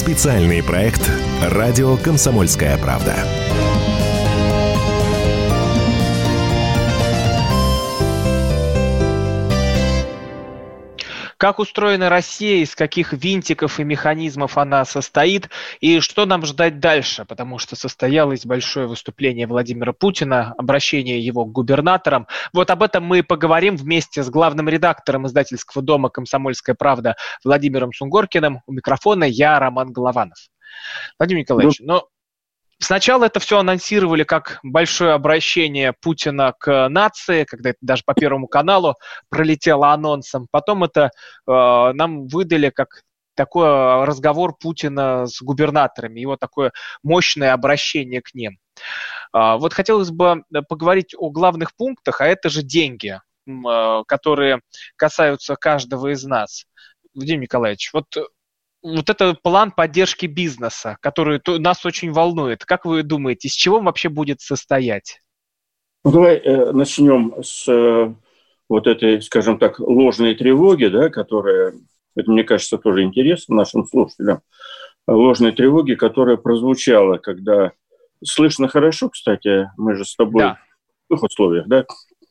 Специальный проект «Радио Комсомольская правда». Как устроена Россия, из каких винтиков и механизмов она состоит, и что нам ждать дальше, потому что состоялось большое выступление Владимира Путина, обращение его к губернаторам. Вот об этом мы и поговорим вместе с главным редактором издательского дома «Комсомольская правда» Владимиром Сунгоркиным. У микрофона я, Роман Голованов. Владимир Николаевич, сначала это все анонсировали как большое обращение Путина к нации, когда это даже по Первому каналу пролетело анонсом. Потом это нам выдали как такой разговор Путина с губернаторами, его такое мощное обращение к ним. Вот хотелось бы поговорить о главных пунктах, а это же деньги, которые касаются каждого из нас. Владимир Николаевич, вот это план поддержки бизнеса, который нас очень волнует. Как вы думаете, из чего он вообще будет состоять? Давай начнем с вот этой, скажем так, ложной тревоги, да, которая, это, мне кажется, тоже интересно нашим слушателям, ложной тревоги, которая прозвучала, когда... Слышно хорошо, кстати, мы же с тобой в их условиях, да?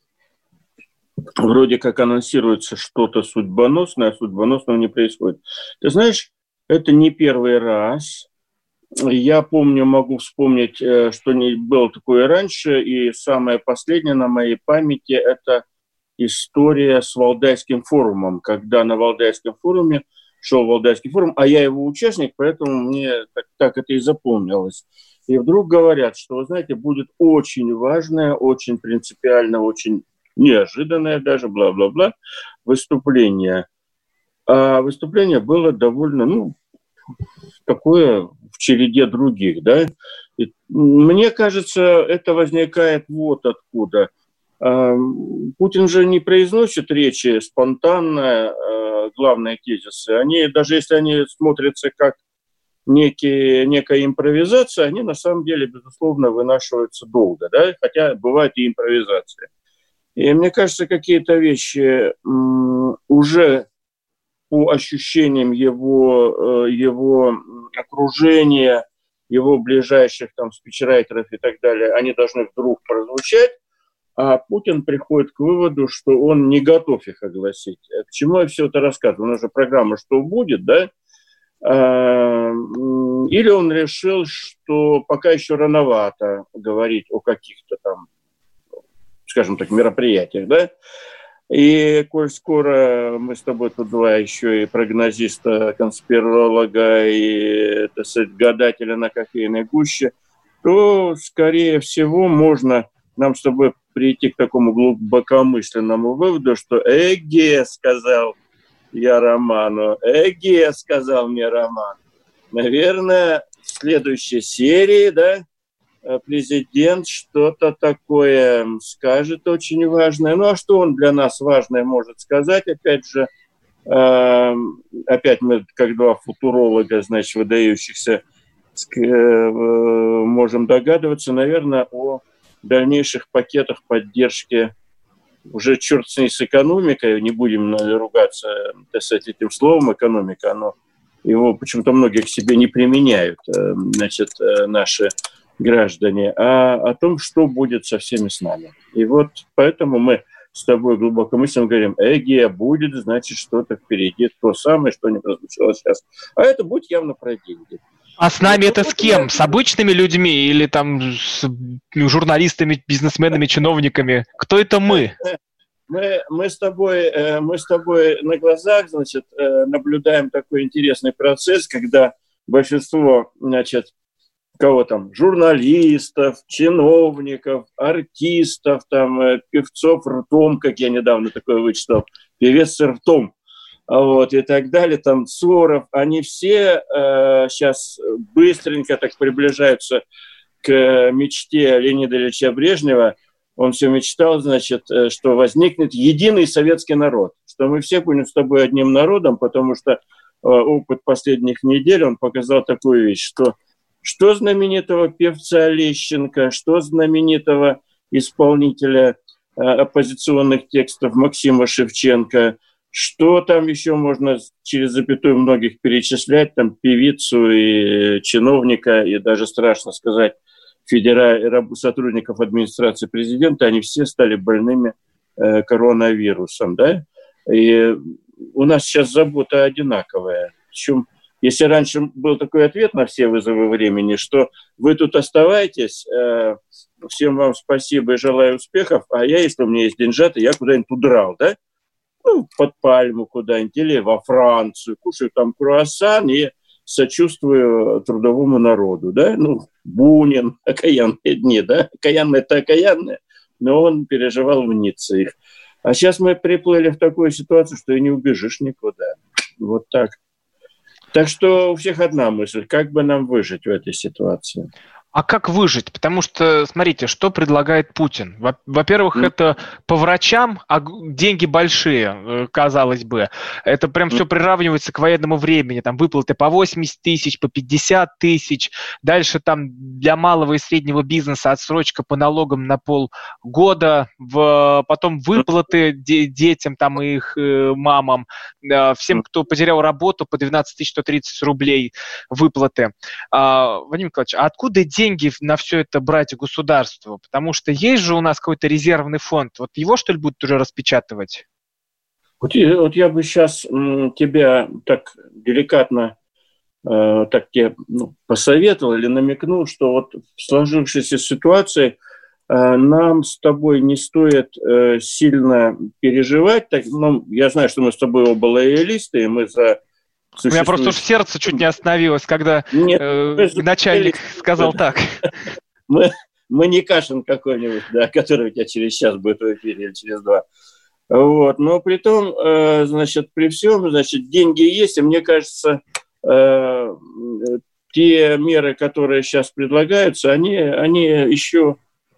Вроде как анонсируется что-то судьбоносное, а судьбоносного не происходит. Ты знаешь, это не первый раз. Я помню, могу вспомнить, что не было такое раньше, и самое последнее на моей памяти – это история с Валдайским форумом, когда на Валдайском форуме шел Валдайский форум, а я его участник, поэтому мне так это и запомнилось. И вдруг говорят, что, вы знаете, будет очень важное, очень принципиальное, очень неожиданное даже, бла-бла-бла, выступление. А выступление было довольно, такое в череде других, да. И, мне кажется, это возникает вот откуда. Путин же не произносит речи спонтанно, главные тезисы. Они, даже если они смотрятся как некая импровизация, они на самом деле, безусловно, вынашиваются долго, да, хотя бывает и импровизация. И мне кажется, какие-то вещи уже по ощущениям его окружения, его ближайших там спичрайтеров и так далее, они должны вдруг прозвучать, а Путин приходит к выводу, что он не готов их огласить. К чему я все это рассказываю? У нас же программа «Что будет?», да? Или он решил, что пока еще рановато говорить о каких-то там, скажем так, мероприятиях, да? И коль скоро мы с тобой тут два еще и прогнозиста, конспиролога, и, так сказать, гадателя на кофейной гуще, то, скорее всего, можно нам с тобой прийти к такому глубокомысленному выводу, что «Эге», сказал я Роману, «Эге», сказал мне Роман. Наверное, в следующей серии, да, президент что-то такое скажет очень важное. Ну, а что он для нас важное может сказать? Опять же, опять мы, как два футуролога, значит, выдающихся, можем догадываться, наверное, о дальнейших пакетах поддержки. Уже черт с ней с экономикой, не будем ругаться, так сказать, этим словом экономика, но его почему-то многие к себе не применяют, значит, наши граждане, а о том, что будет со всеми с нами. И вот поэтому мы с тобой глубокомысленно говорим, Эге, будет, значит, что-то впереди, то самое, что не прозвучало сейчас. А это будет явно про деньги. А с нами это с кем? С обычными людьми или там с журналистами, бизнесменами, чиновниками? Кто это мы? Мы с тобой на глазах, значит, наблюдаем такой интересный процесс, когда большинство, значит, кого там, журналистов, чиновников, артистов, там, певцов ртом, как я недавно такое вычитал, певец с ртом, вот, и так далее, танцоров, они все сейчас быстренько так приближаются к мечте Леонида Ильича Брежнева. Он все мечтал, значит, что возникнет единый советский народ, что мы все будем с тобой одним народом, потому что опыт последних недель, он показал такую вещь, что знаменитого певца Лещенко, что знаменитого исполнителя оппозиционных текстов Максима Шевченко, Что там еще можно через запятую многих перечислять, там певицу и чиновника, и даже страшно сказать, сотрудников администрации президента, они все стали больными коронавирусом, да? И у нас сейчас забота одинаковая. Причем, если раньше был такой ответ на все вызовы времени, что вы тут оставайтесь, всем вам спасибо и желаю успехов, а я, если у меня есть деньжата, я куда-нибудь удрал, да? Ну, под пальму куда-нибудь или во Францию, кушаю там круассан и сочувствую трудовому народу, да? Ну, Бунин, окаянные дни, да? Окаянные-то окаянные, но он переживал в Ницце их. А сейчас мы приплыли в такую ситуацию, что и не убежишь никуда. Вот так. Так что у всех одна мысль, как бы нам выжить в этой ситуации. А как выжить? Потому что, смотрите, что предлагает Путин. Во-первых, это по врачам, а деньги большие, казалось бы. Это прям все приравнивается к военному времени. Там выплаты по 80 тысяч, по 50 тысяч. Дальше там для малого и среднего бизнеса отсрочка по налогам на полгода. Потом выплаты детям там, и их мамам. Всем, кто потерял работу, по 12 130 рублей выплаты. Владимир Николаевич, а откуда деньги на все это брать государству? Потому что есть же у нас какой-то резервный фонд. Вот его, что ли, будут уже распечатывать? Вот я бы сейчас тебя так деликатно так тебе посоветовал или намекнул, что вот в сложившейся ситуации нам с тобой не стоит сильно переживать. Так, я знаю, что мы с тобой оба лоялисты, и мы за... У меня просто уж сердце чуть не остановилось, когда начальник сказал так. Мы не Кашин какой-нибудь, да, который у тебя через час будет в эфире или через 2. Вот. Но при том, значит, при всем, значит, деньги есть, и мне кажется, те меры, которые сейчас предлагаются, они еще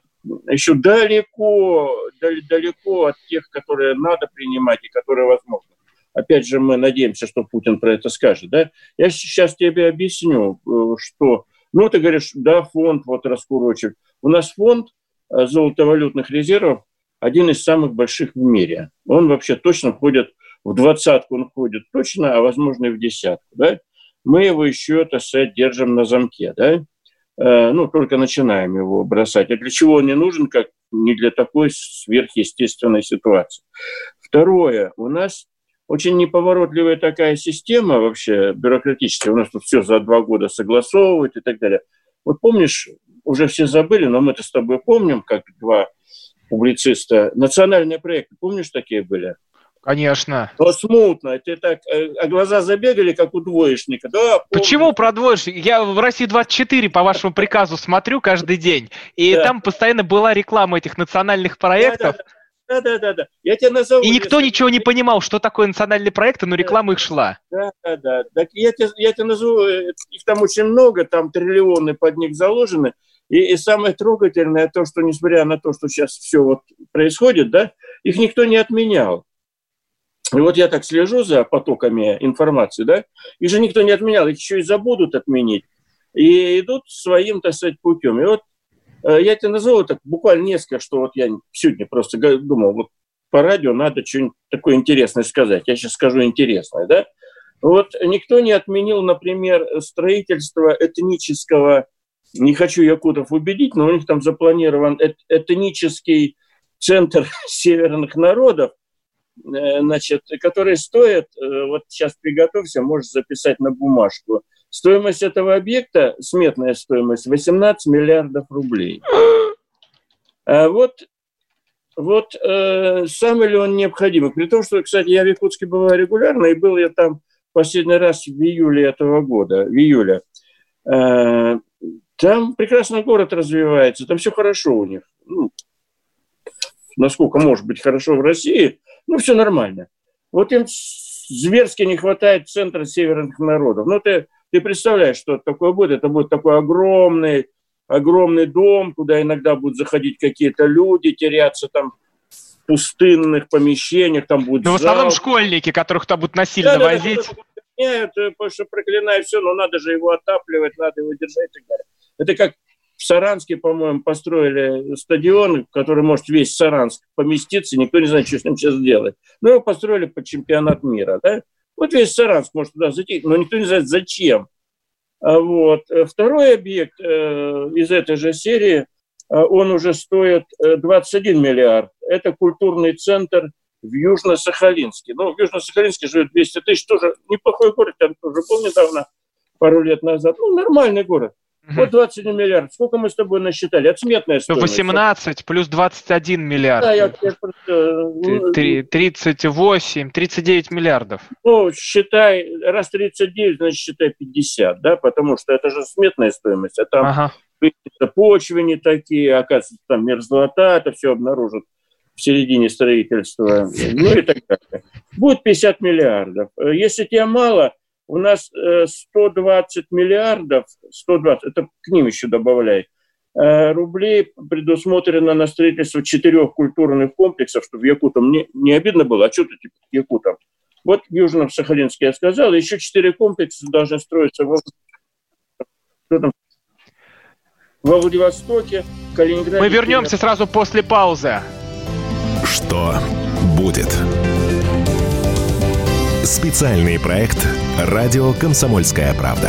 далеко от тех, которые надо принимать и которые возможны. Опять же, мы надеемся, что Путин про это скажет. Да? Я сейчас тебе объясню, что... Ну, ты говоришь, да, фонд вот раскурочен. У нас фонд золотовалютных резервов один из самых больших в мире. Он вообще точно входит в 20-ку, он входит точно, а возможно и в 10-ку. Да? Мы его еще, так сказать, держим на замке. Да? Только начинаем его бросать. А для чего он не нужен, как не для такой сверхъестественной ситуации. Второе. У нас очень неповоротливая такая система вообще бюрократическая. У нас тут все за 2 года согласовывают и так далее. Вот помнишь, уже все забыли, но мы-то с тобой помним, как 2 публициста. Национальные проекты, помнишь, такие были? Конечно. Но смутно. Ты так, а глаза забегали, как у двоечника. Да, почему про двоечник? Я в России-24 по вашему приказу смотрю каждый день, и там постоянно была реклама этих национальных проектов. Да. Я тебя назову. И никто ничего не понимал, что такое национальные проекты, но реклама их шла. Да. Так я тебя назову, их там очень много, там триллионы под них заложены. И самое трогательное то, что несмотря на то, что сейчас все вот происходит, да, их никто не отменял. И вот я так слежу за потоками информации, да, их же никто не отменял, их еще и забудут отменить. И идут своим, так сказать, путем. И вот я тебе назову так буквально несколько, что вот я сегодня просто думал, вот по радио надо что-нибудь такое интересное сказать. Я сейчас скажу интересное, да. Вот никто не отменил, например, строительство этнического, не хочу якутов убедить, но у них там запланирован этнический центр северных народов, значит, который стоит, вот сейчас приготовься, можешь записать на бумажку, стоимость этого объекта, сметная стоимость, 18 миллиардов рублей. А вот самый ли он необходимый? При том, что, кстати, я в Якутске бываю регулярно, и был я там последний раз в июле этого года, в июле. Там прекрасно город развивается, там все хорошо у них. Насколько может быть хорошо в России, все нормально. Вот им зверски не хватает центра северных народов. Ты представляешь, что такое будет? Это будет такой огромный дом, куда иногда будут заходить какие-то люди, теряться там в пустынных помещениях, там будет в основном школьники, которых там будут насильно возить. Нет, потому что проклинаю все, но надо же его отапливать, надо его держать и так далее. Это как в в Саранске, по-моему, построили стадион, в который может весь Саранск поместиться, никто не знает, что с ним сейчас делать. Но его построили под чемпионат мира, да? Вот весь Саранск может туда зайти, но никто не знает, зачем. Вот. Второй объект из этой же серии, он уже стоит 21 миллиард. Это культурный центр в Южно-Сахалинске. Ну, в Южно-Сахалинске живет 200 тысяч, тоже неплохой город, я тоже был недавно, пару лет назад. Ну, нормальный город. Вот 21 миллиард. Сколько мы с тобой насчитали? Это сметная стоимость. 18 плюс 21 миллиард. Да, 38, 39 миллиардов. Ну, считай, раз 39, значит, считай 50, да, потому что это же сметная стоимость. А там почвы не такие, оказывается, там мерзлота, это все обнаружат в середине строительства, ну и так далее. Будет 50 миллиардов. Если тебе мало, у нас 120 миллиардов, 120, это к ним еще добавляй, рублей предусмотрено на строительство 4 культурных комплексов, чтобы якутам не обидно было, а что ты типа якутам? Вот в Южном-Сахалинске я сказал, еще 4 комплекса должны строиться во Владивостоке, Калининграде. Мы вернемся сразу после паузы. Что будет? Специальный проект «Радио Комсомольская правда».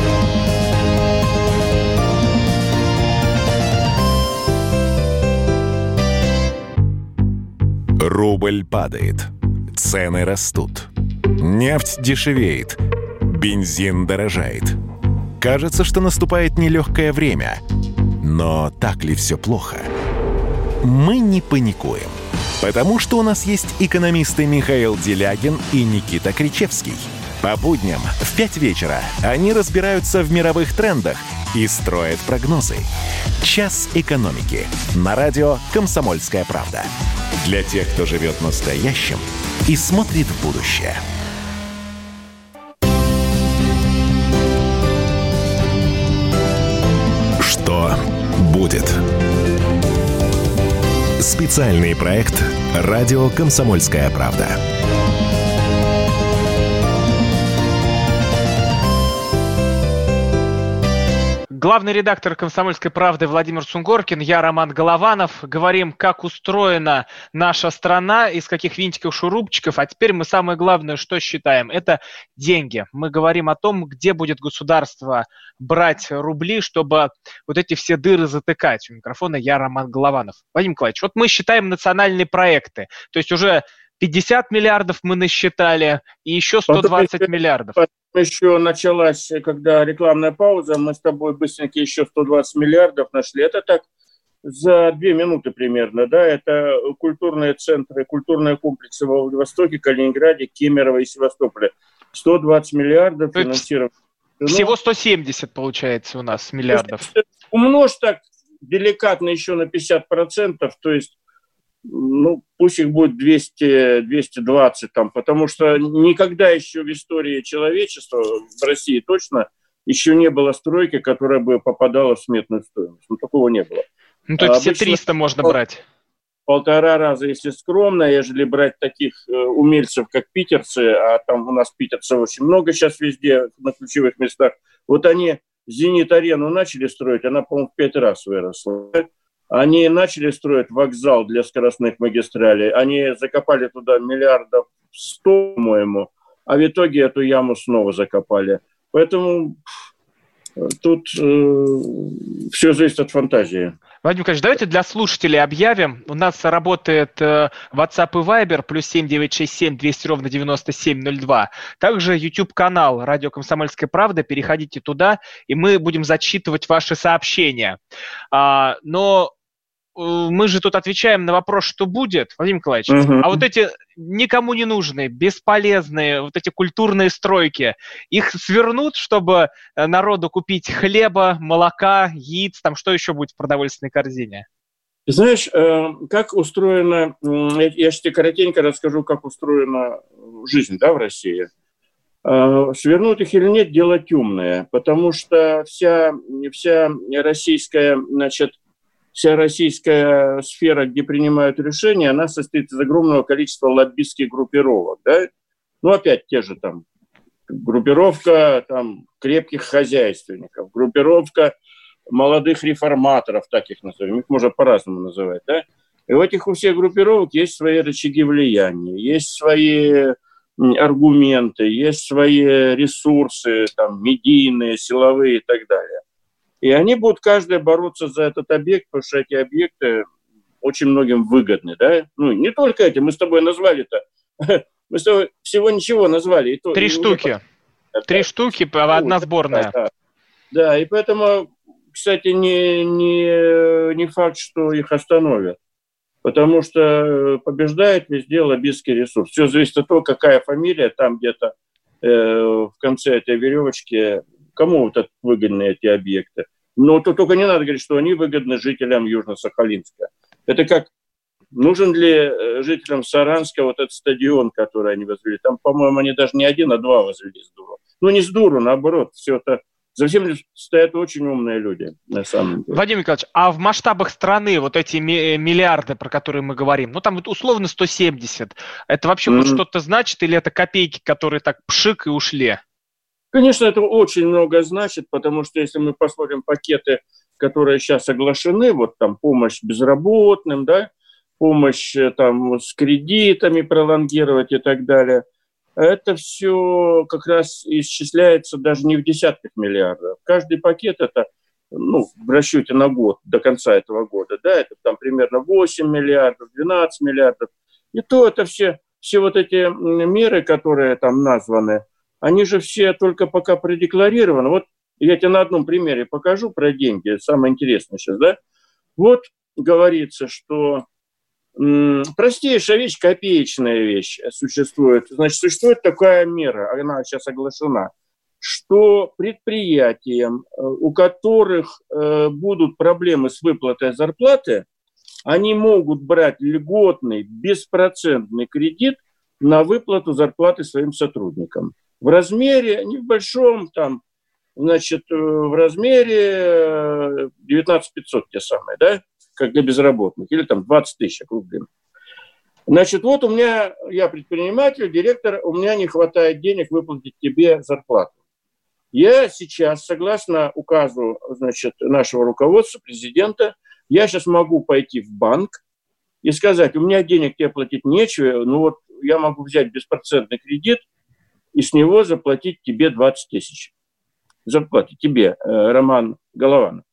Рубль падает, цены растут, нефть дешевеет, бензин дорожает. Кажется, что наступает нелегкое время. Но так ли все плохо? Мы не паникуем. Потому что у нас есть экономисты Михаил Делягин и Никита Кричевский. По будням в 5 вечера они разбираются в мировых трендах и строят прогнозы. «Час экономики» на радио «Комсомольская правда». Для тех, кто живет настоящим и смотрит в будущее. Что будет? Специальный проект «Радио Комсомольская правда». Главный редактор «Комсомольской правды» Владимир Сунгоркин, я Роман Голованов. Говорим, как устроена наша страна, из каких винтиков-шурупчиков. А теперь мы самое главное, что считаем, это деньги. Мы говорим о том, где будет государство брать рубли, чтобы вот эти все дыры затыкать. У микрофона я Роман Голованов. Владимир Николаевич, вот мы считаем национальные проекты. То есть уже 50 миллиардов мы насчитали и еще 120 миллиардов. Еще началась, когда рекламная пауза, мы с тобой быстренько еще 120 миллиардов нашли. Это так за 2 минуты примерно, да, это культурные центры, культурные комплексы во Владивостоке, Калининграде, Кемерово и Севастополе. 120 миллиардов финансирования. Всего 170 получается у нас миллиардов. Умножь так деликатно еще на 50%, то есть ну, пусть их будет 200-220 там, потому что никогда еще в истории человечества, в России точно, еще не было стройки, которая бы попадала в сметную стоимость. Ну, такого не было. Ну, то есть все 300 можно брать. 1,5 раза, если скромно, ежели брать таких умельцев, как питерцы, а там у нас питерцев очень много сейчас везде, на ключевых местах, вот они «Зенит-арену» начали строить, она, по-моему, в 5 раз выросла. Они начали строить вокзал для скоростных магистралей. Они закопали туда 100 миллиардов, по-моему, а в итоге эту яму снова закопали. Поэтому тут все зависит от фантазии. Владимир Николаевич, давайте для слушателей объявим. У нас работает WhatsApp и Viber, +7 967 200 ровно 9702. Также YouTube-канал «Радио Комсомольская правда». Переходите туда, и мы будем зачитывать ваши сообщения. Но мы же тут отвечаем на вопрос, что будет, Владимир Николаевич. А вот эти никому не нужные, бесполезные, вот эти культурные стройки, их свернут, чтобы народу купить хлеба, молока, яиц, там что еще будет в продовольственной корзине? Знаешь, как устроена, я тебе коротенько расскажу, как устроена жизнь, да, в России. Свернут их или нет, дело темное, потому что вся российская, вся российская сфера, где принимают решения, она состоит из огромного количества лоббистских группировок. Да? Ну, опять те же там группировка там, крепких хозяйственников, группировка молодых реформаторов, так их назовем, их можно по-разному называть, да? И у этих у всех группировок есть свои рычаги влияния, есть свои аргументы, есть свои ресурсы, там, медийные, силовые и так далее. И они будут каждый бороться за этот объект, потому что эти объекты очень многим выгодны, да? Ну, не только эти, мы с тобой назвали-то, мы с тобой всего ничего назвали. Три штуки. Три штуки, одна сборная. Да, и поэтому, кстати, не факт, что их остановят. Потому что побеждает везде лоббистский ресурс. Все зависит от того, какая фамилия там где-то в конце этой веревочки, кому вот выгодны эти объекты. Но тут только не надо говорить, что они выгодны жителям Южно-Сахалинска. Это как, нужен ли жителям Саранска вот этот стадион, который они возвели? Там, по-моему, они даже не один, а два возвели с дуру. Ну, не с дуру, наоборот, все это... За всем стоят очень умные люди, на самом деле. Вадим Николаевич, а в масштабах страны вот эти миллиарды, про которые мы говорим, ну там вот условно 170, это вообще хоть что-то значит или это копейки, которые так пшик и ушли? Конечно, это очень много значит, потому что если мы посмотрим пакеты, которые сейчас оглашены, вот там помощь безработным, да, помощь там с кредитами пролонгировать и так далее, это все как раз исчисляется даже не в десятках миллиардов. Каждый пакет это, ну, в расчете на год, до конца этого года, да, это там примерно 8 миллиардов, 12 миллиардов. И то это все вот эти меры, которые там названы, они же все только пока продекларированы. Вот я тебе на одном примере покажу про деньги, самое интересное сейчас, да. Вот говорится, что простейшая вещь, копеечная вещь существует. Значит, существует такая мера, она сейчас оглашена, что предприятиям, у которых будут проблемы с выплатой зарплаты, они могут брать льготный, беспроцентный кредит на выплату зарплаты своим сотрудникам. В размере, не в большом, там, значит, в размере 19 500 те самые, да? Как для безработных, или там 20 тысяч рублей. Значит, вот у меня, я предприниматель, директор, у меня не хватает денег выплатить тебе зарплату. Я сейчас, согласно указу, значит, нашего руководства, президента, я сейчас могу пойти в банк и сказать, у меня денег тебе платить нечего, ну вот я могу взять беспроцентный кредит и с него заплатить тебе 20 тысяч. Зарплате тебе, Роман Голованов.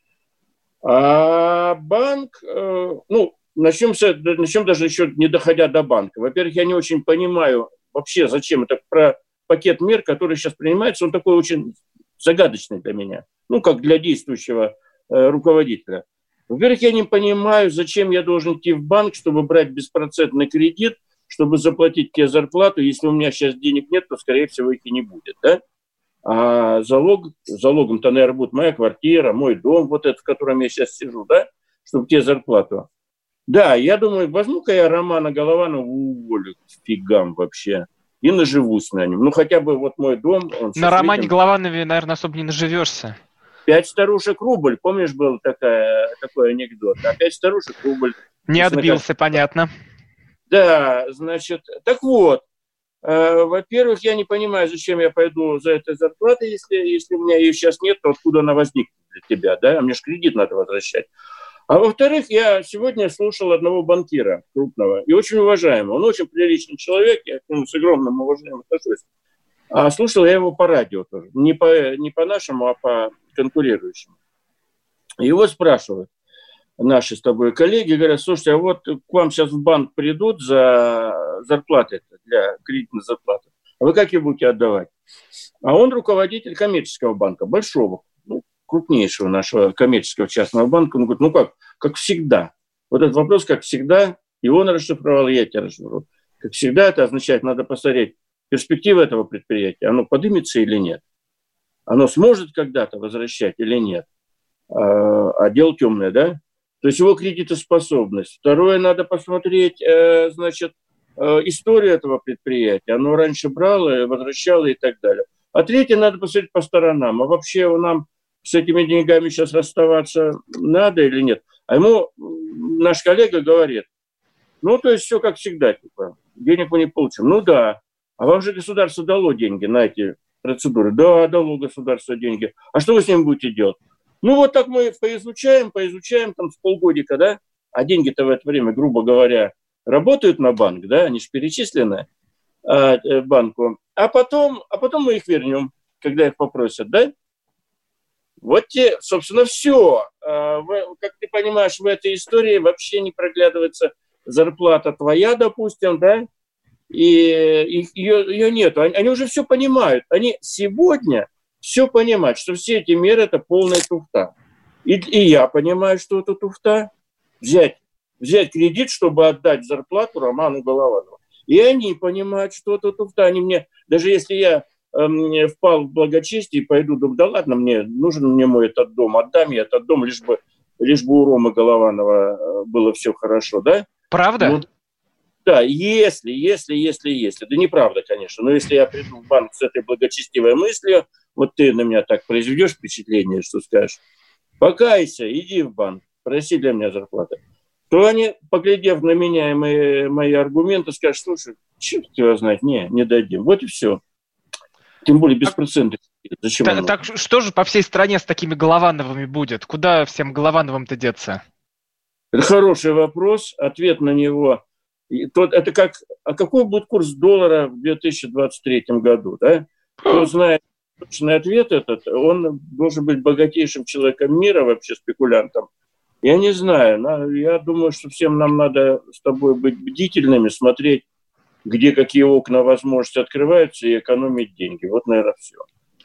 А банк, ну, начнем даже еще не доходя до банка. Во-первых, я не очень понимаю вообще, зачем это про пакет мер, который сейчас принимается, он такой очень загадочный для меня, ну, как для действующего руководителя. Во-первых, я не понимаю, зачем я должен идти в банк, чтобы брать беспроцентный кредит, чтобы заплатить тебе зарплату. Если у меня сейчас денег нет, то, скорее всего, их и не будет, да? А залогом-то, наверное, будет моя квартира, мой дом, вот этот, в котором я сейчас сижу, да, чтобы тебе зарплату. Да, я думаю, возьму-ка я Романа Голованова уволю фигам вообще и наживусь на нем. Ну, хотя бы вот мой дом. На Романе Голованове, наверное, особо не наживешься. 5 старушек рубль, помнишь, был такой анекдот? А 5 старушек рубль. Не отбился, понятно. Да, значит, так вот. Во-первых, я не понимаю, зачем я пойду за этой зарплатой, если у меня ее сейчас нет, то откуда она возникнет для тебя, да? А мне же кредит надо возвращать. А во-вторых, я сегодня слушал одного банкира крупного и очень уважаемого. Он очень приличный человек, я к нему с огромным уважением отношусь. А слушал я его по радио тоже. Не по нашему, а по конкурирующему. Его спрашивают наши с тобой коллеги, говорят, слушайте, а вот к вам сейчас в банк придут за зарплаты, для кредитной зарплаты, а вы как ее будете отдавать? А он руководитель коммерческого банка, большого, ну, крупнейшего нашего коммерческого частного банка. Он говорит, ну как всегда. Вот этот вопрос, как всегда, и он расшифровал, и я тебя расшифровал. Как всегда, это означает, надо посмотреть перспективы этого предприятия, оно поднимется или нет, оно сможет когда-то возвращать или нет, а дело темное, да? То есть его кредитоспособность. Второе, надо посмотреть, значит, историю этого предприятия. Оно раньше брало, возвращало и так далее. А третье, надо посмотреть по сторонам. А вообще нам с этими деньгами сейчас расставаться надо или нет? А ему наш коллега говорит, ну, то есть все как всегда, типа, денег мы не получим. Ну да, а вам же государство дало деньги на эти процедуры. Да, дало государство деньги. А что вы с ними будете делать? Ну, вот так мы поизучаем там с полгодика, да, а деньги-то в это время, грубо говоря, работают на банк, да, они же перечислены банку, а потом мы их вернем, когда их попросят, да? Вот те, собственно, все. Как ты понимаешь, в этой истории вообще не проглядывается зарплата твоя, допустим, да, и ее нету. Они уже все понимают. Они сегодня все понимают, что все эти меры – это полная туфта. И я понимаю, что это туфта. Взять кредит, чтобы отдать зарплату Роману Голованову. И они понимают, что это туфта. Они мне, даже если я впал в благочестие и пойду, думаю, да ладно, нужен мне мой этот дом, отдам я этот дом, лишь бы у Ромы Голованова было все хорошо, да? Правда? Ну, да, если. Да неправда, конечно, но если я приду в банк с этой благочестивой мыслью, вот ты на меня так произведешь впечатление, что скажешь, покайся, иди в банк, проси для меня зарплаты, то они, поглядев на меня и мои аргументы, скажут, слушай, черт его знает, не дадим. Вот и все. Тем более без процентов. Зачем так что же по всей стране с такими Головановыми будет? Куда всем Головановым-то деться? Это хороший вопрос. Ответ на него. Это какой будет курс доллара в 2023 году? Да? Кто знает точный ответ этот, он должен быть богатейшим человеком мира, вообще спекулянтом. Я не знаю. Я думаю, что всем нам надо с тобой быть бдительными, смотреть, где какие окна возможности открываются, и экономить деньги. Вот, наверное, все.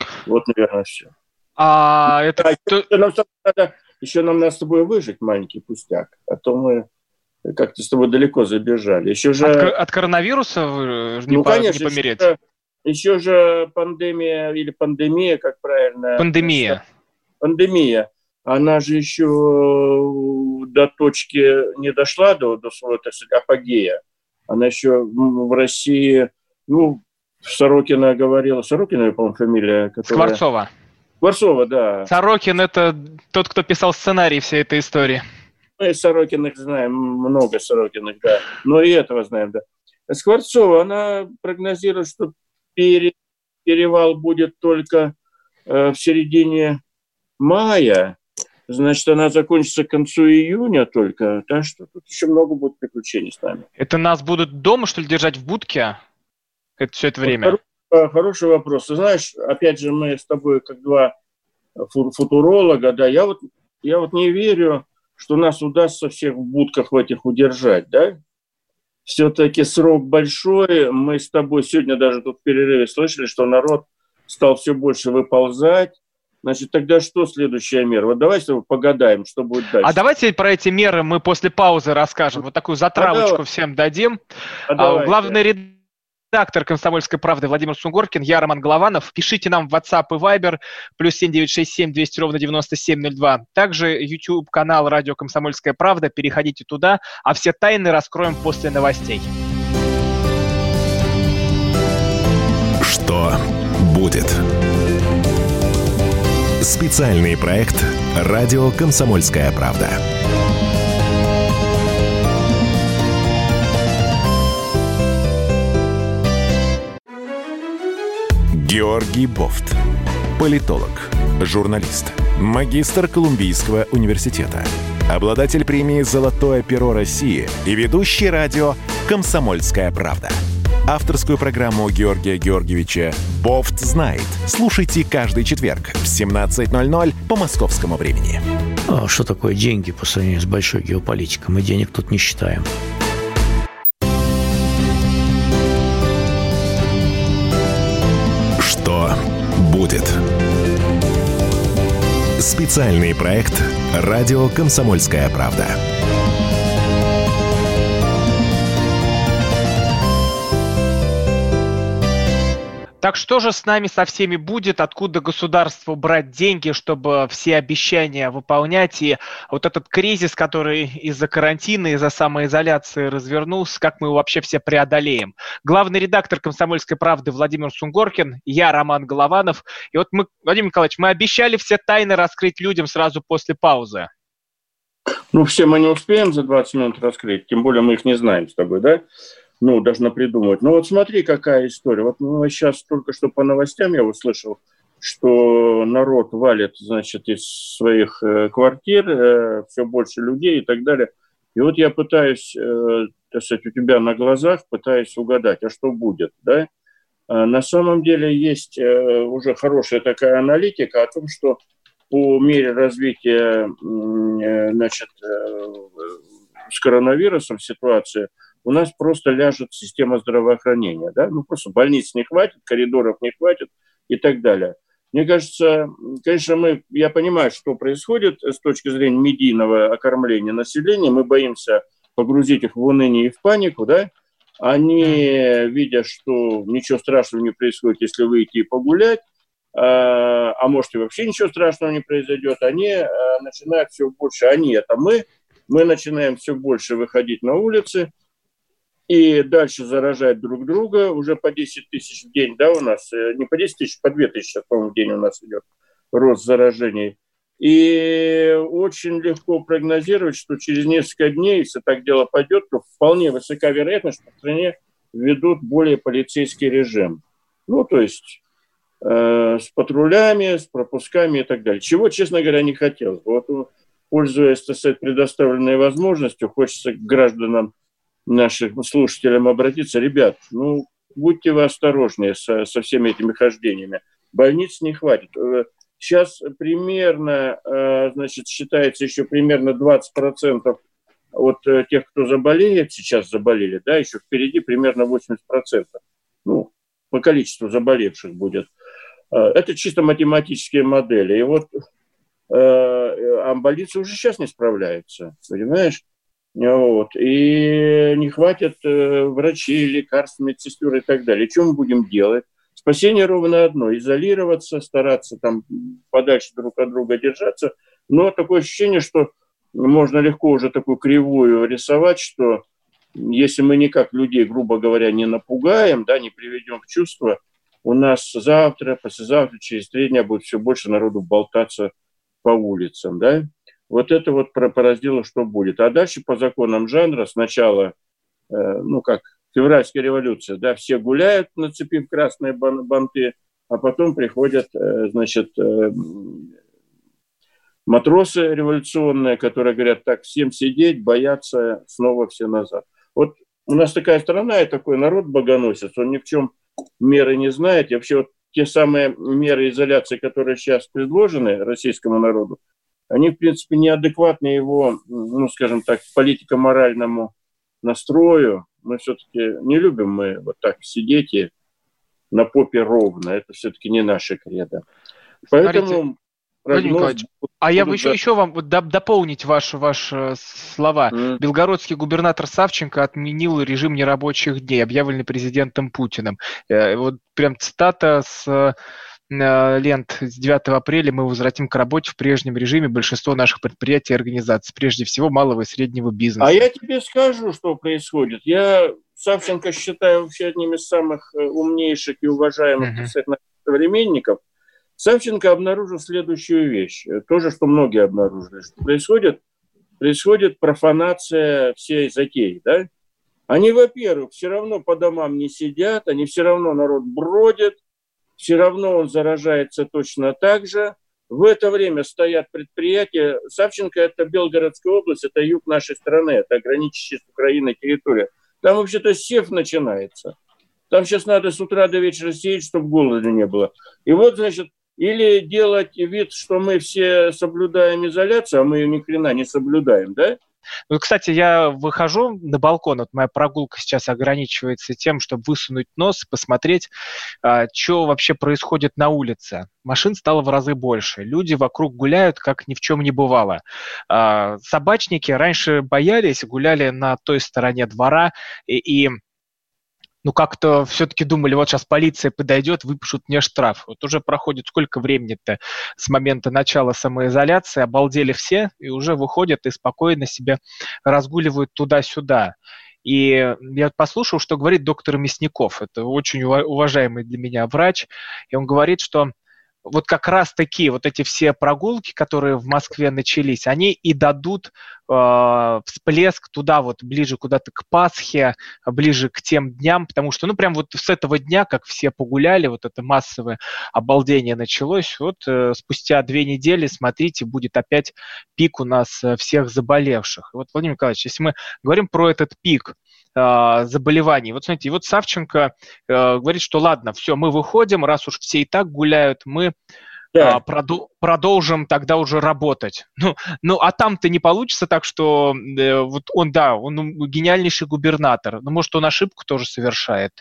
Еще нам надо с тобой выжить маленький пустяк, а то мы как-то с тобой далеко забежали. Еще же... От коронавируса не помереть? Еще же пандемия, как правильно? Пандемия. Она же еще до точки не дошла, до своего, так сказать, апогея. Она еще в России, Сорокина говорила, Сорокина, по-моему, фамилия, которая... Скворцова, да. Сорокин – это тот, кто писал сценарий всей этой истории. Мы Сорокиных знаем, много Сорокиных, да, но и этого знаем, да. Скворцова, она прогнозирует, что перевал будет только в середине мая, значит, она закончится к концу июня только, так что тут еще много будет приключений с нами. Это нас будут дома, что ли, держать в будке все это время? Хороший вопрос. Ты знаешь, опять же, мы с тобой как два футуролога, да, я вот не верю, что нас удастся всех в будках в этих удержать, да? Все-таки срок большой. Мы с тобой сегодня даже тут в перерыве слышали, что народ стал все больше выползать. Значит, тогда что следующая мера? Вот давай с тобой погадаем, что будет дальше. А давайте про эти меры мы после паузы расскажем. Вот такую затравочку всем дадим. Главный редактор «Комсомольской правды» Владимир Сунгоркин, я Роман Голованов. Пишите нам в WhatsApp и Viber +7 967 200 9702. Также YouTube-канал «Радио Комсомольская правда». Переходите туда, а все тайны раскроем после новостей. Что будет? Специальный проект «Радио Комсомольская правда». Георгий Бофт. Политолог, журналист, магистр Колумбийского университета, обладатель премии «Золотое перо России» и ведущий радио «Комсомольская правда». Авторскую программу Георгия Георгиевича «Бофт знает». Слушайте каждый четверг в 17:00 по московскому времени. А что такое деньги по сравнению с большой геополитикой? Мы денег тут не считаем. Что будет? Специальный проект «Радио Комсомольская правда». Так что же с нами со всеми будет? Откуда государству брать деньги, чтобы все обещания выполнять? И вот этот кризис, который из-за карантина, из-за самоизоляции развернулся, как мы его вообще все преодолеем? Главный редактор «Комсомольской правды» Владимир Сунгоркин, я Роман Голованов. И вот мы, Владимир Николаевич, мы обещали все тайны раскрыть людям сразу после паузы. Все мы не успеем за 20 минут раскрыть, тем более мы их не знаем с тобой, да? Должна придумать. Вот смотри, какая история. Вот сейчас только что по новостям я услышал, что народ валит, значит, из своих квартир, все больше людей и так далее. И вот я пытаюсь, так сказать, у тебя на глазах пытаюсь угадать, а что будет, да? На самом деле есть уже хорошая такая аналитика о том, что по мере развития, значит, с коронавирусом ситуации у нас просто ляжет система здравоохранения, да? Ну, просто больниц не хватит, коридоров не хватит и так далее. Мне кажется, конечно, я понимаю, что происходит с точки зрения медийного окормления населения. Мы боимся погрузить их в уныние и в панику, да? Они, видя, что ничего страшного не происходит, если выйти и погулять, а может и вообще ничего страшного не произойдет, они начинают все больше, это мы начинаем все больше выходить на улицы и дальше заражать друг друга, уже по 10 тысяч в день, да, у нас, не по 10 тысяч, по 2 тысячи, по-моему, в день у нас идет рост заражений. И очень легко прогнозировать, что через несколько дней, если так дело пойдет, то вполне высока вероятность, что в стране введут более полицейский режим. Ну, то есть с патрулями, с пропусками и так далее. Чего, честно говоря, не хотелось. Вот, пользуясь, так сказать, предоставленной возможностью, хочется к гражданам, нашим слушателям обратиться. Ребят, ну, будьте вы осторожнее со всеми этими хождениями. Больниц не хватит. Сейчас примерно, значит, считается еще примерно 20% от тех, кто заболеет, сейчас заболели, да, еще впереди примерно 80%. Ну, по количеству заболевших будет. Это чисто математические модели. И вот больницы уже сейчас не справляются, понимаешь? Вот. И не хватит врачей, лекарств, медсестер и так далее. Что мы будем делать? Спасение ровно одно. Изолироваться, стараться там подальше друг от друга держаться. Но такое ощущение, что можно легко уже такую кривую рисовать, что если мы никак людей, грубо говоря, не напугаем, да, не приведем в чувство, у нас завтра, послезавтра, через 3 дня будет все больше народу болтаться по улицам, да. Вот это вот поразило, что будет. А дальше по законам жанра сначала, как февральская революция, да, все гуляют, нацепив красные банты, а потом приходят, значит, матросы революционные, которые говорят, так, всем сидеть, бояться, снова все назад. Вот у нас такая страна и такой народ богоносец, он ни в чем меры не знает. И вообще вот те самые меры изоляции, которые сейчас предложены российскому народу, они, в принципе, неадекватны его, ну, скажем так, политико-моральному настрою. Мы все-таки не любим мы вот так сидеть и на попе ровно. Это все-таки не наше кредо. Поэтому... А я бы еще вам дополнить ваши слова. Белгородский губернатор Савченко отменил режим нерабочих дней, объявленный президентом Путиным. Вот прям цитата с лент с 9 апреля: мы возвратим к работе в прежнем режиме большинство наших предприятий и организаций, прежде всего малого и среднего бизнеса. А я тебе скажу, что происходит. Я Савченко считаю вообще одним из самых умнейших и уважаемых современников. Савченко обнаружил следующую вещь, то же, что многие обнаружили, что происходит профанация всей затеи, да? Они, во-первых, все равно по домам не сидят, они все равно народ бродит, все равно он заражается точно так же. В это время стоят предприятия. Савченко – это Белгородская область, это юг нашей страны, это граничащая с Украиной территория. Там вообще-то сев начинается. Там сейчас надо с утра до вечера сидеть, чтобы голода не было. И вот, значит, или делать вид, что мы все соблюдаем изоляцию, а мы ее ни хрена не соблюдаем, да? Ну, кстати, я выхожу на балкон, вот моя прогулка сейчас ограничивается тем, чтобы высунуть нос и посмотреть, что вообще происходит на улице. Машин стало в разы больше, люди вокруг гуляют, как ни в чем не бывало. Собачники раньше боялись, гуляли на той стороне двора, и как-то все-таки думали, вот сейчас полиция подойдет, выпишут мне штраф. Вот уже проходит сколько времени-то с момента начала самоизоляции, обалдели все и уже выходят и спокойно себе разгуливают туда-сюда. И я послушал, что говорит доктор Мясников. Это очень уважаемый для меня врач. И он говорит, что вот как раз таки вот эти все прогулки, которые в Москве начались, они и дадут всплеск туда вот ближе куда-то к Пасхе, ближе к тем дням, потому что, ну, прям вот с этого дня, как все погуляли, вот это массовое обалдение началось, вот спустя 2 недели, смотрите, будет опять пик у нас всех заболевших. Вот, Владимир Николаевич, если мы говорим про этот пик заболеваний, вот смотрите, вот Савченко говорит, что ладно, все, мы выходим, раз уж все и так гуляют, мы продолжим тогда уже работать. Ну, а там-то не получится так, что вот он гениальнейший губернатор. Ну, может, он ошибку тоже совершает?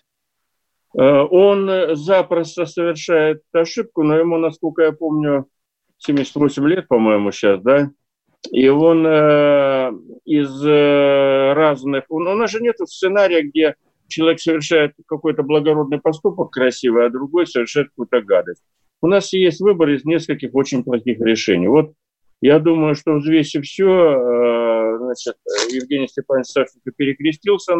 Он запросто совершает ошибку, но ему, насколько я помню, 78 лет, по-моему, сейчас, да? И он из разных... У нас же нет сценария, где человек совершает какой-то благородный поступок красивый, а другой совершает какую-то гадость. У нас есть выбор из нескольких очень плохих решений. Вот я думаю, что, взвесив все, значит, Евгений Степанович Савченко перекрестился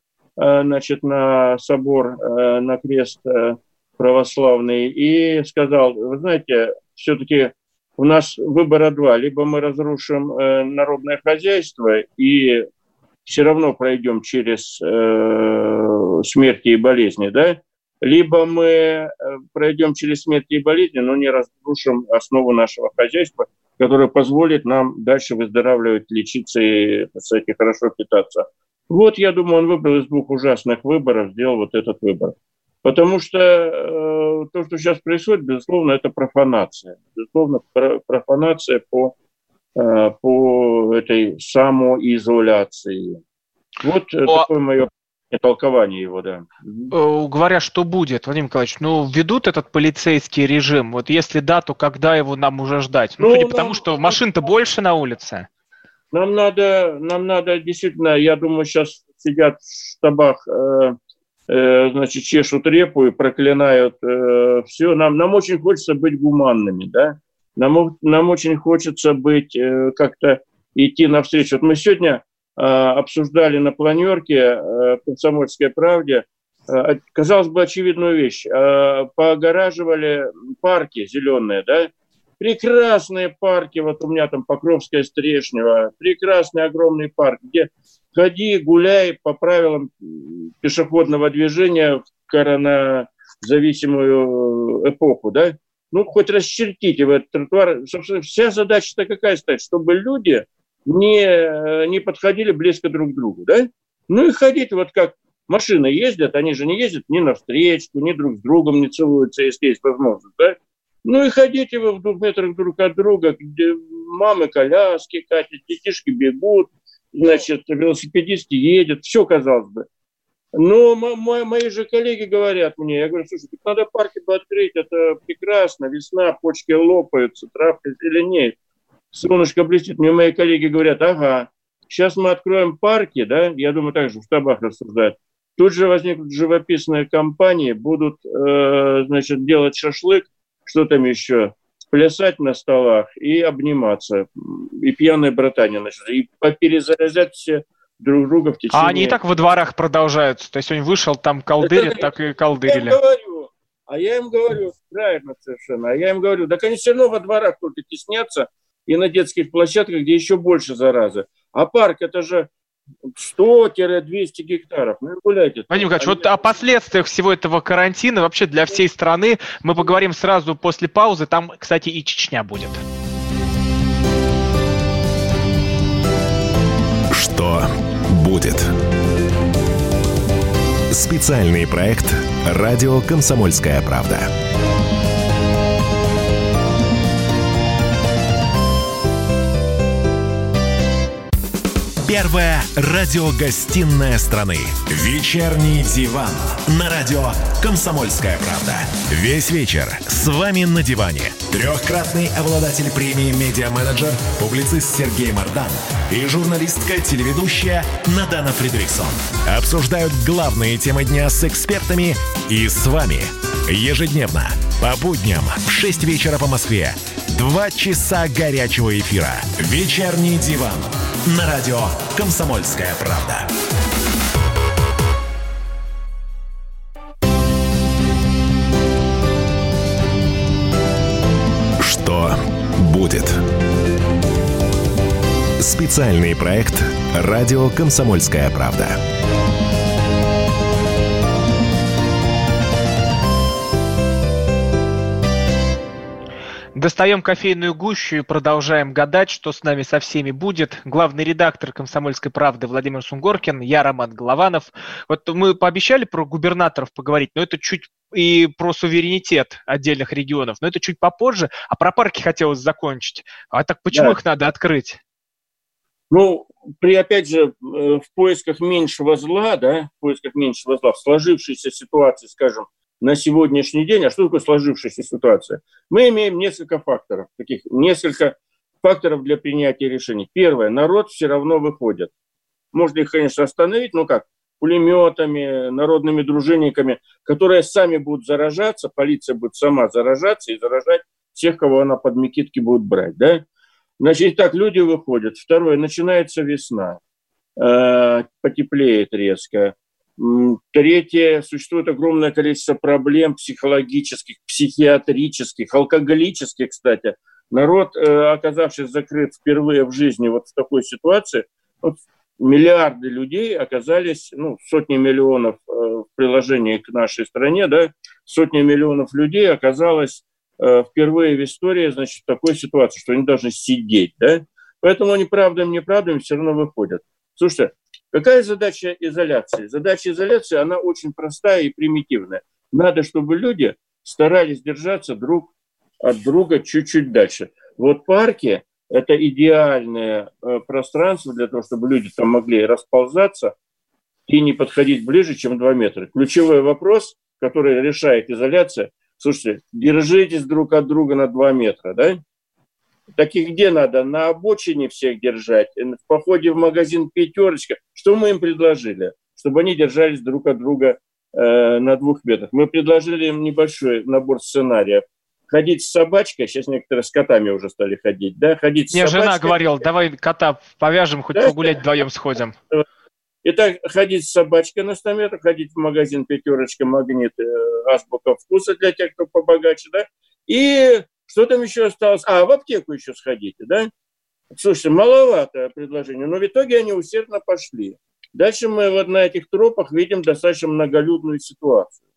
на собор, на крест православный и сказал: вы знаете, все-таки у нас выбора 2. Либо мы разрушим народное хозяйство и все равно пройдем через смерти и болезни, да? Либо мы пройдем через смерти и болезни, но не разрушим основу нашего хозяйства, которое позволит нам дальше выздоравливать, лечиться и, кстати, хорошо питаться. Вот, я думаю, он выбрал из 2 ужасных выборов, сделал вот этот выбор. Потому что то, что сейчас происходит, безусловно, это профанация. Безусловно, профанация по этой самоизоляции. Вот такое мое толкование его, да. Говоря, что будет, Владимир Николаевич, введут этот полицейский режим? Вот если да, то когда его нам уже ждать? Потому что машин-то больше на улице. Нам надо действительно, я думаю, сейчас сидят в штабах, значит, чешут репу и проклинают все. Нам очень хочется быть гуманными, да? Нам очень хочется быть, как-то идти навстречу. Вот мы сегодня обсуждали на планерке в «Комсомольской правде», казалось бы, очевидную вещь. Поогораживали парки зеленые, да? Прекрасные парки, вот у меня там Покровская, Стрешнева, прекрасный огромный парк, где ходи, гуляй по правилам пешеходного движения в коронавирусную эпоху, да? Хоть расчертите в этот тротуар. Собственно, вся задача-то какая стоит? Чтобы люди не подходили близко друг к другу, да? И ходить вот как машины ездят, они же не ездят ни навстречу, ни друг с другом не целуются, если есть возможность, да? И ходите вы в 2 метрах друг от друга, где мамы коляски катят, детишки бегут, значит, велосипедист едет, все, казалось бы. Но мои же коллеги говорят мне, я говорю: слушай, так надо парки бы открыть, это прекрасно, весна, почки лопаются, травка зеленеет, солнышко блестит. Мне мои коллеги говорят: ага, сейчас мы откроем парки, да, я думаю, так же в штабах рассуждают. Тут же возникнут живописные компании, будут, значит, делать шашлык, что там еще, плясать на столах и обниматься, и пьяные братания начнут, и поперезаряжать все друг друга в течение... А они и так во дворах продолжаются, то есть он вышел, там колдырит, так и колдырили. Я им говорю, правильно совершенно, я им говорю, так они все равно во дворах только теснятся, и на детских площадках, где еще больше заразы. А парк, это же 100-200 гектаров. Гуляйте. Владимир Николаевич, вот о последствиях всего этого карантина вообще для всей страны мы поговорим сразу после паузы. Там, кстати, и Чечня будет. Что будет? Специальный проект «Радио Комсомольская правда». Первая радиогостинная страны. Вечерний диван. На радио «Комсомольская правда». Весь вечер с вами на диване. 3-кратный обладатель премии «Медиа-менеджер», публицист Сергей Мардан и журналистка-телеведущая Надана Фридрихсон обсуждают главные темы дня с экспертами и с вами. Ежедневно, по будням в 6 вечера по Москве. 2 часа горячего эфира. Вечерний диван. На радио «Комсомольская правда». Социальный проект «Радио Комсомольская правда». Достаем кофейную гущу и продолжаем гадать, что с нами со всеми будет. Главный редактор «Комсомольской правды» Владимир Сунгоркин, я Роман Голованов. Вот мы пообещали про губернаторов поговорить, но это чуть и про суверенитет отдельных регионов, но это чуть попозже. А про парки хотелось закончить. А так почему их надо открыть? Ну, опять же, в поисках меньшего зла, в сложившейся ситуации, скажем, на сегодняшний день, а что такое сложившаяся ситуация? Мы имеем несколько факторов для принятия решений. Первое, народ все равно выходит. Можно их, конечно, остановить, пулеметами, народными дружинниками, которые сами будут заражаться, полиция будет сама заражаться и заражать всех, кого она под мекитки будет брать, да? Значит, так, люди выходят. Второе, начинается весна, потеплеет резко. Третье, существует огромное количество проблем психологических, психиатрических, алкоголических, кстати. Народ, оказавшись закрыт впервые в жизни вот в такой ситуации, миллиарды людей оказались, сотни миллионов в приложении к нашей стране, да, сотни миллионов людей оказалось впервые в истории, значит, в такой ситуации, что они должны сидеть, да. Поэтому они правдами-неправдами все равно выходят. Слушайте, какая задача изоляции? Задача изоляции, она очень простая и примитивная. Надо, чтобы люди старались держаться друг от друга чуть-чуть дальше. Вот парки – это идеальное пространство для того, чтобы люди там могли расползаться и не подходить ближе, чем 2 метра. Ключевой вопрос, который решает изоляция, слушайте, держитесь друг от друга на 2 метра, да? Так и где надо? На обочине всех держать, в походе в магазин «Пятерочка». Что мы им предложили? Чтобы они держались друг от друга на 2 метрах. Мы предложили им небольшой набор сценариев. Ходить с собачкой, сейчас некоторые с котами уже стали ходить, да? Ходить с собачкой. Мне жена говорила, давай кота повяжем, хоть погулять вдвоем сходим. Итак, ходить с собачкой на 100 метров, ходить в магазин «Пятерочка», «Магнит», «Азбука вкуса» для тех, кто побогаче, да? И что там еще осталось? В аптеку еще сходите, да? Слушайте, маловато предложение, но в итоге они усердно пошли. Дальше мы вот на этих тропах видим достаточно многолюдную ситуацию.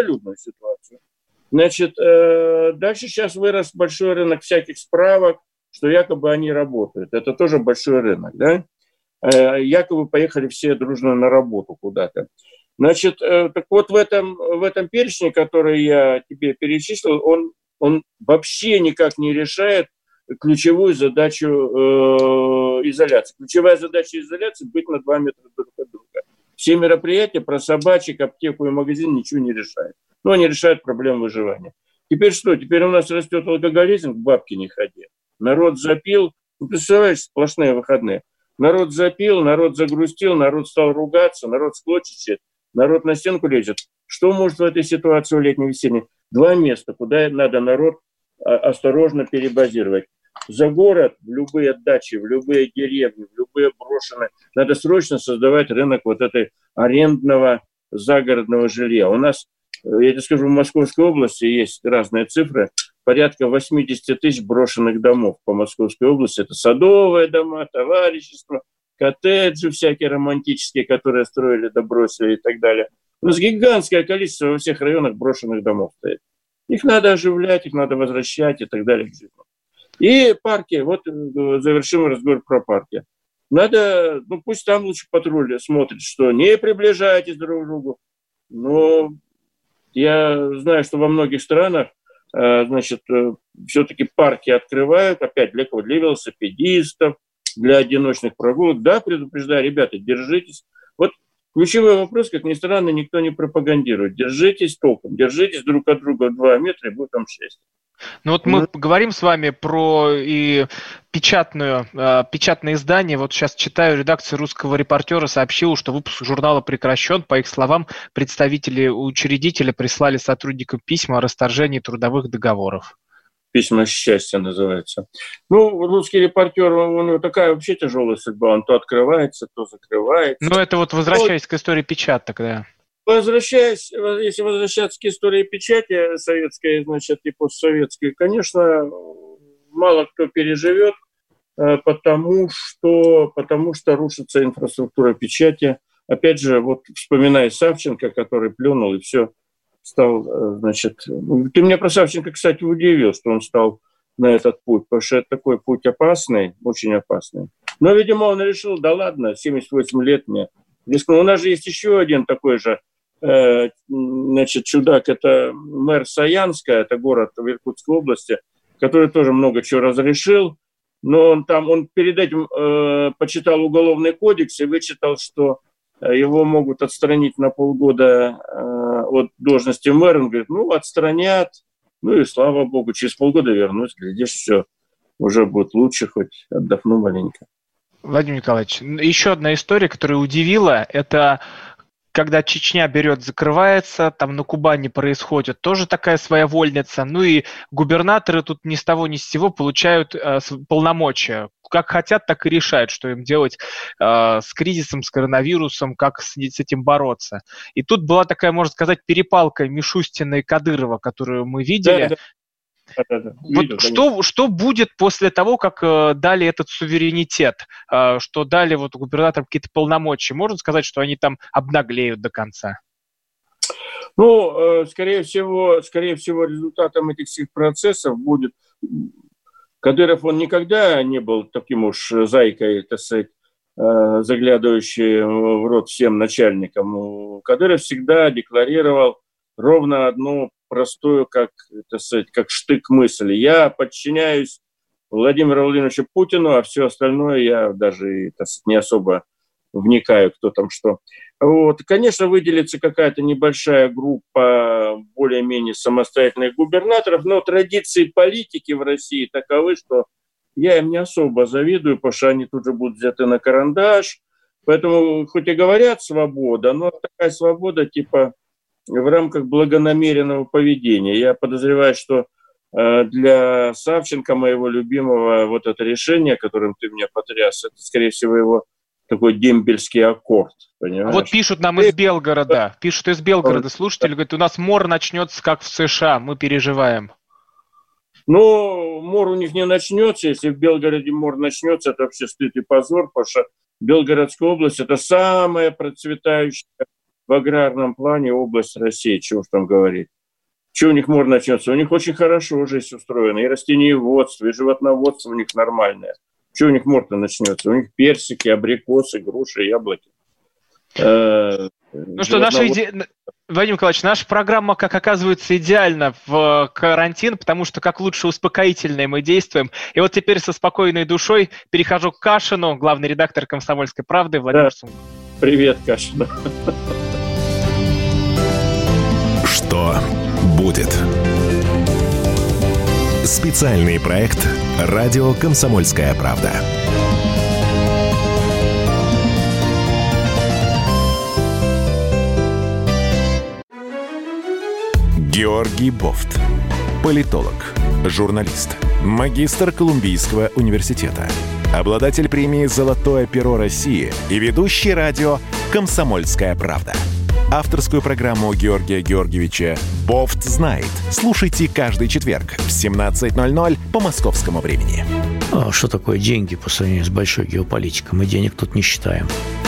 Значит, дальше сейчас вырос большой рынок всяких справок, что якобы они работают. Это тоже большой рынок, да? Якобы поехали все дружно на работу куда-то. Значит, так вот в этом перечне, который я тебе перечислил, он вообще никак не решает ключевую задачу изоляции. Ключевая задача изоляции – быть на 2 метра друг от друга. Все мероприятия про собачек, аптеку и магазин ничего не решают. Но они решают проблему выживания. Теперь что? Теперь у нас растет алкоголизм, к бабке не ходи. Народ запил, представляешь, сплошные выходные. Народ запил, народ загрустил, народ стал ругаться, народ склочится, народ на стенку лезет. Что может в этой ситуации у летней-весенней? 2 места, куда надо народ осторожно перебазировать. За город, в любые дачи, в любые деревни, в любые брошенные, надо срочно создавать рынок вот этой арендного загородного жилья. У нас, я тебе скажу, в Московской области есть разные цифры, порядка 80 тысяч брошенных домов по Московской области. Это садовые дома, товарищества, коттеджи всякие романтические, которые строили, добросили и так далее. У нас гигантское количество во всех районах брошенных домов стоит. Их надо оживлять, их надо возвращать и так далее. И парки, вот завершим разговор про парки. Надо, пусть там лучше патруль смотрит, что не приближайтесь друг к другу. Но я знаю, что во многих странах, значит, все-таки парки открывают, опять для кого? Для велосипедистов, для одиночных прогулок. Да, предупреждаю, ребята, держитесь. Вот ключевой вопрос, как ни странно, никто не пропагандирует. Держитесь толком, держитесь друг от друга 2 метра, и будет вам счастье. Ну вот мы говорим с вами про и печатное издание. Вот сейчас читаю, редакция «Русского репортера» сообщила, что выпуск журнала прекращен. По их словам, учредителя прислали сотрудникам письма о расторжении трудовых договоров. Письма счастья называется. «Русский репортер», у него такая вообще тяжелая судьба. Он то открывается, то закрывается. Это вот возвращаясь к истории печаток, да. Если возвращаться к истории печати советской, значит, и постсоветской, конечно, мало кто переживет потому что рушится инфраструктура печати. Опять же, вот вспоминая Савченко, который плюнул и все стал, значит... Ты меня про Савченко, кстати, удивил, что он стал на этот путь, потому что это такой путь опасный, очень опасный. Но, видимо, он решил, да ладно, 78 лет мне. У нас же есть еще один такой же, значит, чудак, это мэр Саянска, это город в Иркутской области, который тоже много чего разрешил, но он перед этим почитал уголовный кодекс и вычитал, что его могут отстранить на полгода от должности мэра. Он говорит, отстранят, и слава богу, через полгода вернусь, глядишь, все уже будет лучше, хоть отдохну маленько. Владимир Николаевич, еще одна история, которая удивила, это когда Чечня берет, закрывается, там на Кубани происходит тоже такая своевольница, и губернаторы тут ни с того ни с сего получают полномочия. Как хотят, так и решают, что им делать с кризисом, с коронавирусом, как с этим бороться. И тут была такая, можно сказать, перепалка Мишустина и Кадырова, которую мы видели. Да. Вот что будет после того, как дали этот суверенитет, что дали губернаторам какие-то полномочия? Можно сказать, что они там обнаглеют до конца? Скорее всего, результатом этих всех процессов будет... Кадыров, он никогда не был таким уж зайкой, так сказать, заглядывающий в рот всем начальникам. Кадыров всегда декларировал ровно одну простую, как штык мысли. Я подчиняюсь Владимиру Владимировичу Путину, а все остальное я даже не особо вникаю, кто там что. Конечно, выделится какая-то небольшая группа более-менее самостоятельных губернаторов, но традиции политики в России таковы, что я им не особо завидую, потому что они тут же будут взяты на карандаш. Поэтому, хоть и говорят свобода, но такая свобода типа в рамках благонамеренного поведения. Я подозреваю, что для Савченко, моего любимого, это решение, которым ты меня потряс, это, скорее всего, его такой дембельский аккорд, понимаешь? Пишут нам из Белгорода, слушатели говорят, у нас мор начнется, как в США, мы переживаем. Мор у них не начнется, если в Белгороде мор начнется, это вообще стыд и позор, потому что Белгородская область – это самая процветающая в аграрном плане область России, чего уж там говорить. Чего у них мор начнется? У них очень хорошо жизнь устроена, и растениеводство, и животноводство у них нормальное. Чего у них мор-то начнется? У них персики, абрикосы, груши, яблоки. Владимир Николаевич, наша программа, как оказывается, идеальна в карантин, потому что как лучше успокоительное мы действуем. И вот теперь со спокойной душой перехожу к Кашину, главный редактор «Комсомольской правды» Владимир Сунгин. Привет, Кашин. Что будет? Специальный проект «Радио Комсомольская правда». Георгий Бофт. Политолог, журналист, магистр Колумбийского университета, обладатель премии «Золотое перо России» и ведущий радио «Комсомольская правда». Авторскую программу Георгия Георгиевича «Бофт знает». Слушайте каждый четверг в 17:00 по московскому времени. Что такое деньги по сравнению с большой геополитикой? Мы денег тут не считаем.